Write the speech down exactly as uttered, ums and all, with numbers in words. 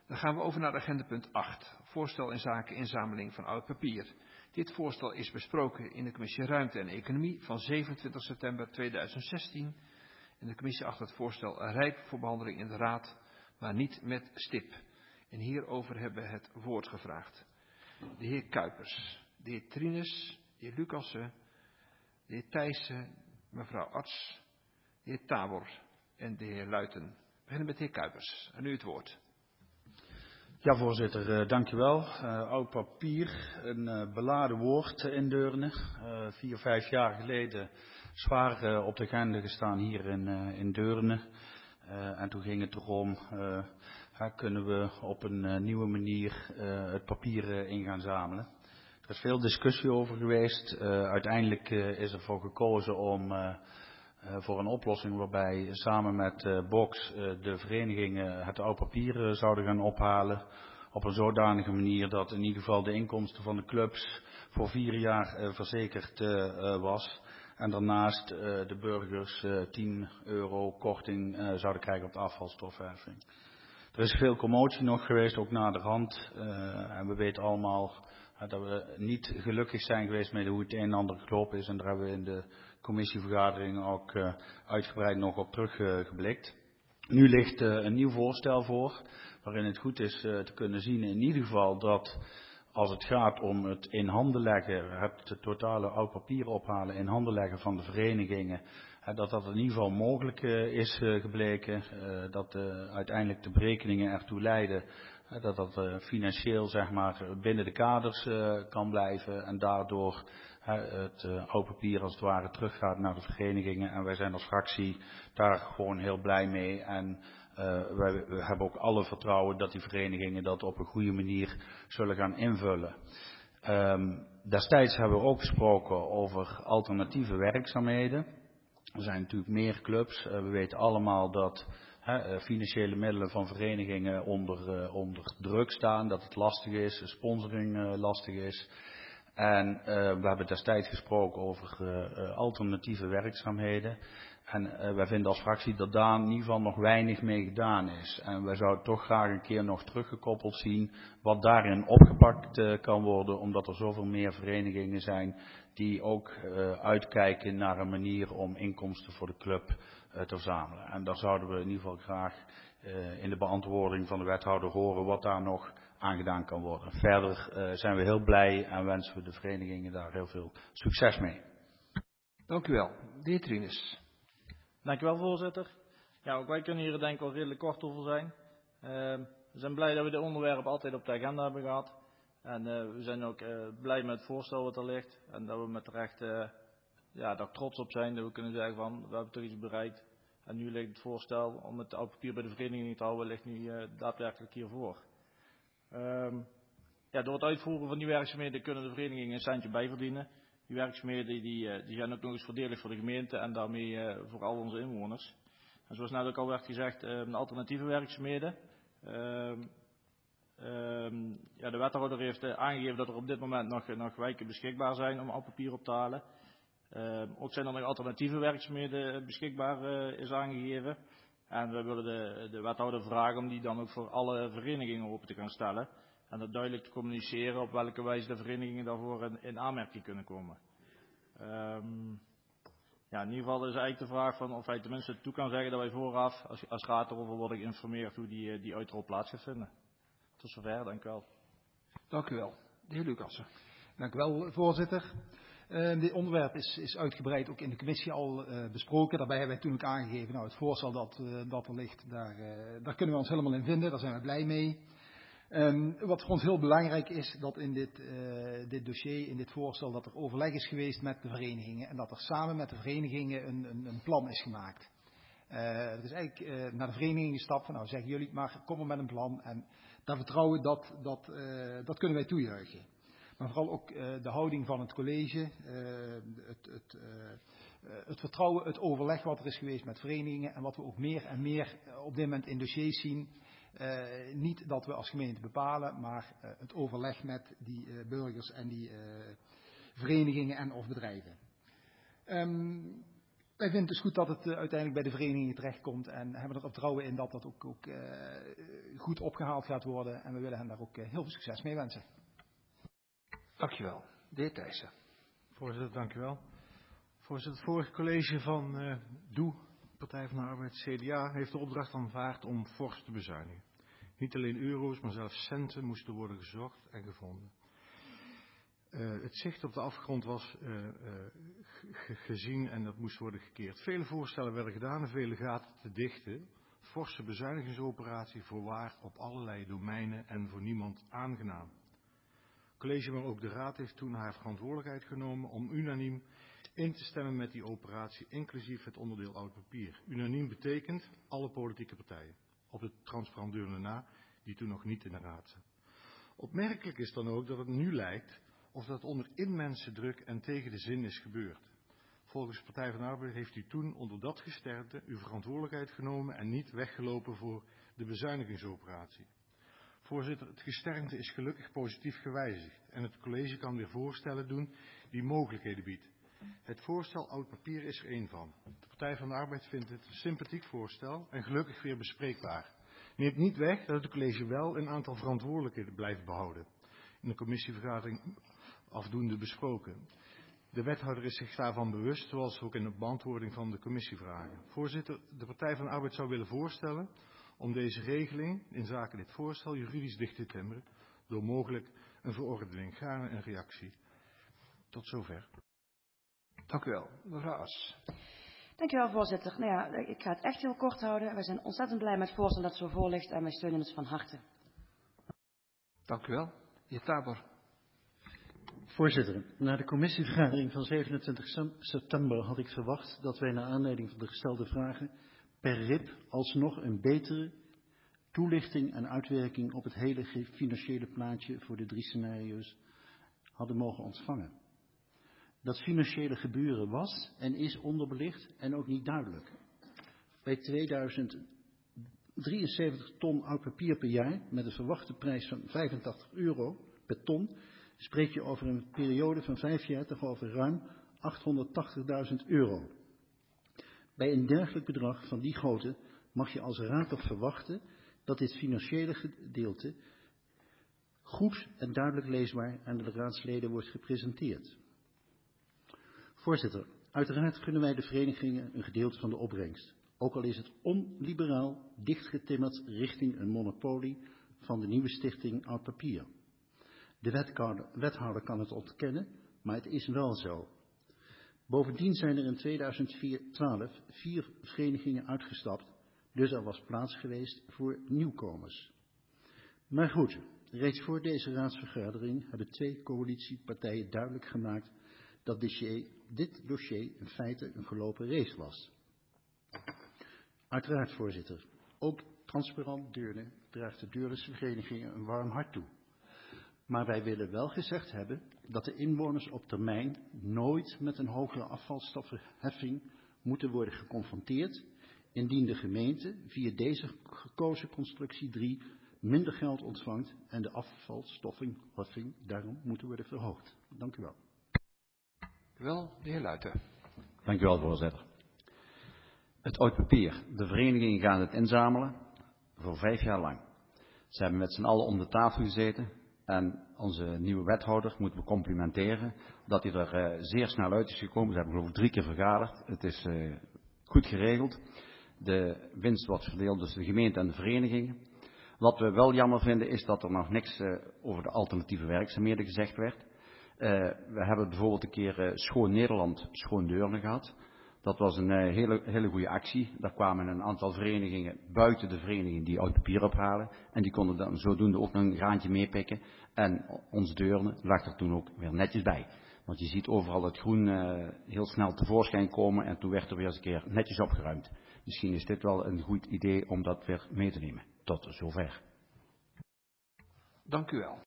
Dan gaan we over naar agenda punt acht. Voorstel in zaken inzameling van oud papier. Dit voorstel is besproken in de commissie Ruimte en Economie van zevenentwintig september tweeduizend zestien. En de commissie acht het voorstel rijp voor behandeling in de Raad, maar niet met stip. En hierover hebben we het woord gevraagd. De heer Kuipers, de heer Trines, de heer Lucassen, de heer Thijssen, mevrouw Arts, de heer Tabor en de heer Luiten. We beginnen met de heer Kuipers. En nu het woord. Ja, voorzitter, uh, dank u wel. Uh, oud papier, een uh, beladen woord in Deurne. Uh, vier, vijf jaar geleden zwaar uh, op de agenda gestaan hier in, uh, in Deurne. Uh, en toen ging het erom, uh, uh, kunnen we op een uh, nieuwe manier uh, het papier uh, in gaan zamelen. Er is veel discussie over geweest. Uh, uiteindelijk uh, is ervoor gekozen om uh, uh, voor een oplossing waarbij samen met uh, Box uh, de verenigingen het oud papier uh, zouden gaan ophalen. Op een zodanige manier dat in ieder geval de inkomsten van de clubs voor vier jaar uh, verzekerd uh, uh, was. En daarnaast uh, de burgers uh, tien euro korting uh, zouden krijgen op de afvalstofheffing. Er is veel commotie nog geweest, ook na de rand. Uh, en we weten allemaal uh, dat we niet gelukkig zijn geweest met hoe het een en ander gelopen is. En daar hebben we in de commissievergadering ook uh, uitgebreid nog op teruggeblikt. Uh, nu ligt uh, een nieuw voorstel voor, waarin het goed is uh, te kunnen zien in ieder geval dat als het gaat om het in handen leggen, het totale oud papier ophalen, in handen leggen van de verenigingen, dat dat in ieder geval mogelijk is gebleken, dat uiteindelijk de berekeningen ertoe leiden dat dat financieel zeg maar binnen de kaders kan blijven en daardoor het oud papier als het ware teruggaat naar de verenigingen. En wij zijn als fractie daar gewoon heel blij mee en Uh, wij, we hebben ook alle vertrouwen dat die verenigingen dat op een goede manier zullen gaan invullen. Um, destijds hebben we ook gesproken over alternatieve werkzaamheden. Er zijn natuurlijk meer clubs. Uh, we weten allemaal dat uh, financiële middelen van verenigingen onder, uh, onder druk staan. Dat het lastig is, sponsoring uh, lastig is. En uh, we hebben destijds gesproken over uh, uh, alternatieve werkzaamheden. En uh, wij vinden als fractie dat daar in ieder geval nog weinig mee gedaan is. En wij zouden toch graag een keer nog teruggekoppeld zien wat daarin opgepakt uh, kan worden. Omdat er zoveel meer verenigingen zijn die ook uh, uitkijken naar een manier om inkomsten voor de club uh, te verzamelen. En daar zouden we in ieder geval graag uh, in de beantwoording van de wethouder horen wat daar nog aan gedaan kan worden. Verder uh, zijn we heel blij en wensen we de verenigingen daar heel veel succes mee. Dank u wel. De heer Trines. Dank u wel, voorzitter. Ja, ook wij kunnen hier denk ik wel redelijk kort over zijn. Uh, we zijn blij dat we dit onderwerp altijd op de agenda hebben gehad. En uh, we zijn ook uh, blij met het voorstel wat er ligt. En dat we met recht uh, ja, daar trots op zijn. Dat we kunnen zeggen van, we hebben toch iets bereikt. En nu ligt het voorstel om het oud papier bij de vereniging te houden, ligt nu uh, daadwerkelijk hiervoor. Um, ja, door het uitvoeren van die werkzaamheden kunnen de verenigingen een centje bijverdienen. Die werkzaamheden die, die zijn ook nog eens voordelig voor de gemeente en daarmee uh, voor al onze inwoners. En zoals net ook al werd gezegd, uh, alternatieve werkzaamheden. Uh, uh, ja, de wethouder heeft uh, aangegeven dat er op dit moment nog, nog wijken beschikbaar zijn om oud papier op te halen. Uh, ook zijn er nog alternatieve werkzaamheden beschikbaar, uh, is aangegeven. En we willen de, de wethouder vragen om die dan ook voor alle verenigingen open te gaan stellen. En dat duidelijk te communiceren op welke wijze de verenigingen daarvoor in, in aanmerking kunnen komen. Um, ja, in ieder geval is eigenlijk de vraag van of hij tenminste toe kan zeggen dat wij vooraf als, als raad erover worden geïnformeerd hoe die, die uitrol plaats gaat vinden. Tot zover, dank u wel. Dank u wel. De heer Lucassen. Dank u wel, voorzitter. Uh, dit onderwerp is, is uitgebreid ook in de commissie al uh, besproken. Daarbij hebben wij toen ook aangegeven, nou het voorstel dat, uh, dat er ligt, daar, uh, daar kunnen we ons helemaal in vinden. Daar zijn we blij mee. Um, wat voor ons heel belangrijk is, dat in dit, uh, dit dossier, in dit voorstel, dat er overleg is geweest met de verenigingen. En dat er samen met de verenigingen een, een, een plan is gemaakt. Uh, het is eigenlijk uh, naar de verenigingen gestapt van, nou zeggen jullie maar, kom maar met een plan. En daar vertrouwen, dat, dat, uh, dat kunnen wij toejuichen. Maar vooral ook uh, de houding van het college, uh, het, het, uh, het vertrouwen, het overleg wat er is geweest met verenigingen. En wat we ook meer en meer op dit moment in dossiers zien. Uh, niet dat we als gemeente bepalen, maar uh, het overleg met die uh, burgers en die uh, verenigingen en of bedrijven. Um, Wij vinden het dus goed dat het uh, uiteindelijk bij de verenigingen terechtkomt en hebben er vertrouwen in dat dat ook, ook uh, goed opgehaald gaat worden. En we willen hen daar ook uh, heel veel succes mee wensen. Dankjewel. De heer Thijssen. Voorzitter, dank u wel. Voorzitter, het vorige college van uh, D O E, Partij van de Arbeid, C D A, heeft de opdracht aanvaard om fors te bezuinigen. Niet alleen euro's, maar zelfs centen moesten worden gezocht en gevonden. Uh, het zicht op de afgrond was uh, uh, gezien en dat moest worden gekeerd. Vele voorstellen werden gedaan en vele gaten te dichten. Forse bezuinigingsoperatie voorwaar op allerlei domeinen en voor niemand aangenaam. Het college, maar ook de Raad, heeft toen haar verantwoordelijkheid genomen om unaniem in te stemmen met die operatie, inclusief het onderdeel oud papier. Unaniem betekent alle politieke partijen, op de transparant na, die toen nog niet in de Raad zaten. Opmerkelijk is dan ook dat het nu lijkt of dat onder immense druk en tegen de zin is gebeurd. Volgens de Partij van de Arbeid heeft u toen onder dat gesternte uw verantwoordelijkheid genomen en niet weggelopen voor de bezuinigingsoperatie. Voorzitter, het gesternte is gelukkig positief gewijzigd en het college kan weer voorstellen doen die mogelijkheden biedt. Het voorstel oud papier is er één van. De Partij van de Arbeid vindt het een sympathiek voorstel en gelukkig weer bespreekbaar. Neemt niet weg dat het college wel een aantal verantwoordelijkheden blijft behouden. In de commissievergadering afdoende besproken. De wethouder is zich daarvan bewust, zoals ook in de beantwoording van de commissievragen. Voorzitter, de Partij van de Arbeid zou willen voorstellen om deze regeling in zaken dit voorstel juridisch dicht te timmeren door mogelijk een verordening. Gaarne een reactie. Tot zover. Dank u wel. Mevrouw As. Dank u wel, voorzitter. Nou ja, ik ga het echt heel kort houden. Wij zijn ontzettend blij met het voorstel dat zo voor ligt en wij steunen het van harte. Dank u wel. De heer Tabor. Voorzitter, na de commissievergadering van zevenentwintig september had ik verwacht dat wij naar aanleiding van de gestelde vragen per R I P alsnog een betere toelichting en uitwerking op het hele financiële plaatje voor de drie scenario's hadden mogen ontvangen. Dat financiële gebeuren was en is onderbelicht en ook niet duidelijk. Bij tweeduizend drieënzeventig ton oud papier per jaar met een verwachte prijs van vijfentachtig euro per ton spreek je over een periode van vijf jaar toch over ruim achthonderdtachtigduizend euro. Bij een dergelijk bedrag van die grootte mag je als raad toch verwachten dat dit financiële gedeelte goed en duidelijk leesbaar aan de raadsleden wordt gepresenteerd. Voorzitter, uiteraard gunnen wij de verenigingen een gedeelte van de opbrengst. Ook al is het onliberaal dichtgetimmerd richting een monopolie van de nieuwe stichting Oud Papier. De wethouder kan het ontkennen, maar het is wel zo. Bovendien zijn er in tweeduizend twaalf vier verenigingen uitgestapt, dus er was plaats geweest voor nieuwkomers. Maar goed, reeds voor deze raadsvergadering hebben twee coalitiepartijen duidelijk gemaakt dat dit dossier in feite een gelopen race was. Uiteraard, voorzitter, ook Transparant Deurne draagt de Deurdense verenigingen een warm hart toe. Maar wij willen wel gezegd hebben dat de inwoners op termijn nooit met een hogere afvalstoffenheffing moeten worden geconfronteerd, indien de gemeente via deze gekozen constructie drie minder geld ontvangt en de afvalstoffenheffing daarom moet worden verhoogd. Dank u wel. Wel, de heer Luijten. Dank u wel, voorzitter. Het oud papier. De verenigingen gaan het inzamelen voor vijf jaar lang. Ze hebben met z'n allen om de tafel gezeten en onze nieuwe wethouder moeten we complimenteren dat hij er uh, zeer snel uit is gekomen. Ze hebben geloof ik drie keer vergaderd. Het is uh, goed geregeld. De winst wordt verdeeld tussen de gemeente en de verenigingen. Wat we wel jammer vinden is dat er nog niks uh, over de alternatieve werkzaamheden gezegd werd. Uh, we hebben bijvoorbeeld een keer uh, Schoon Nederland, Schoon Deurne gehad. Dat was een uh, hele, hele goede actie. Daar kwamen een aantal verenigingen buiten de verenigingen die oud papier ophalen. En die konden dan zodoende ook nog een graantje meepikken. En onze Deurne lag er toen ook weer netjes bij. Want je ziet overal het groen uh, heel snel tevoorschijn komen. En toen werd er weer eens een keer netjes opgeruimd. Misschien is dit wel een goed idee om dat weer mee te nemen. Tot zover. Dank u wel.